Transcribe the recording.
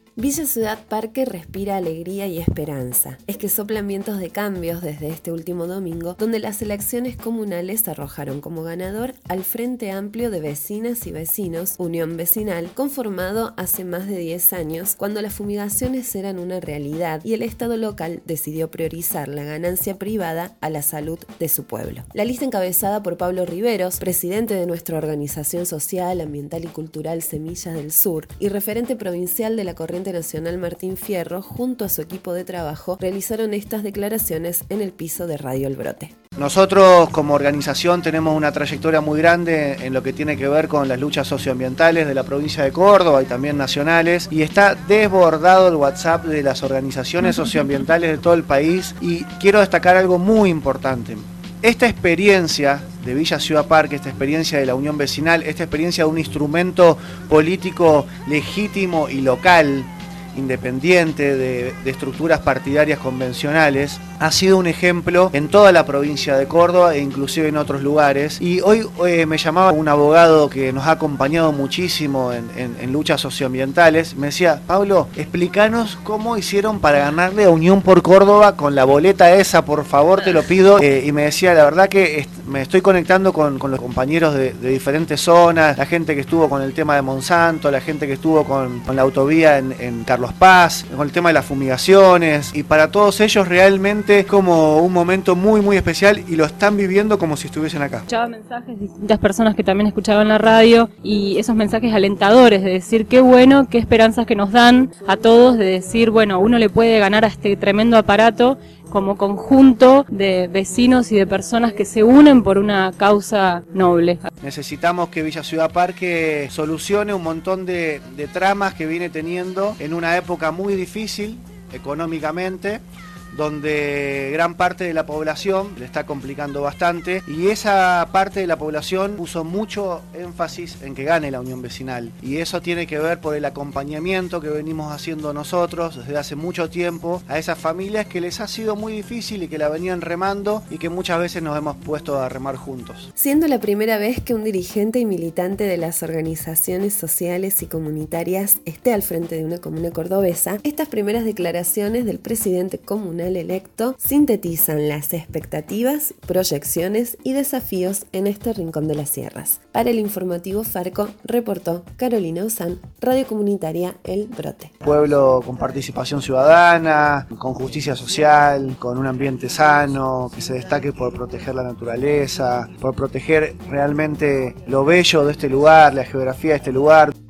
Villa Ciudad Parque respira alegría y esperanza. Es que soplan vientos de cambios desde este último domingo, donde las elecciones comunales arrojaron como ganador al Frente Amplio de Vecinas y Vecinos, Unión Vecinal, conformado hace más de 10 años, cuando las fumigaciones eran una realidad y el Estado local decidió priorizar la ganancia privada a la salud de su pueblo. La lista encabezada por Pablo Riveros, presidente de nuestra organización social, ambiental y cultural Semillas del Sur y referente provincial de la Corriente Nacional Martín Fierro, junto a su equipo de trabajo, realizaron estas declaraciones en el piso de Radio El Brote. Nosotros como organización tenemos una trayectoria muy grande en lo que tiene que ver con las luchas socioambientales de la provincia de Córdoba y también nacionales, y está desbordado el WhatsApp de las organizaciones socioambientales de todo el país, y quiero destacar algo muy importante. Esta experiencia de Villa Ciudad Parque, esta experiencia de la Unión Vecinal, esta experiencia de un instrumento político legítimo y local, independiente de estructuras partidarias convencionales, ha sido un ejemplo en toda la provincia de Córdoba e inclusive en otros lugares. Y hoy me llamaba un abogado que nos ha acompañado muchísimo en luchas socioambientales. Me decía: Pablo, explícanos cómo hicieron para ganarle a Unión por Córdoba con la boleta esa, por favor, te lo pido. Y me decía: la verdad que me estoy conectando con los compañeros de diferentes zonas, la gente que estuvo con el tema de Monsanto, la gente que estuvo con la autovía en Carlos Paz, con el tema de las fumigaciones, y para todos ellos realmente es como un momento muy muy especial y lo están viviendo como si estuviesen acá. Escuchaba mensajes de distintas personas que también escuchaban la radio, y esos mensajes alentadores de decir qué bueno, qué esperanzas que nos dan a todos, de decir, bueno, uno le puede ganar a este tremendo aparato como conjunto de vecinos y de personas que se unen por una causa noble. Necesitamos que Villa Ciudad Parque solucione un montón de tramas que viene teniendo en una época muy difícil económicamente, donde gran parte de la población le está complicando bastante, y esa parte de la población puso mucho énfasis en que gane la Unión Vecinal, y eso tiene que ver por el acompañamiento que venimos haciendo nosotros desde hace mucho tiempo a esas familias que les ha sido muy difícil y que la venían remando, y que muchas veces nos hemos puesto a remar juntos. Siendo la primera vez que un dirigente y militante de las organizaciones sociales y comunitarias esté al frente de una comuna cordobesa, estas primeras declaraciones del presidente comunal electo sintetizan las expectativas, proyecciones y desafíos en este rincón de las sierras. Para el informativo Farco, reportó Carolina Ozán, Radio Comunitaria El Brote. Pueblo con participación ciudadana, con justicia social, con un ambiente sano, que se destaque por proteger la naturaleza, por proteger realmente lo bello de este lugar, la geografía de este lugar.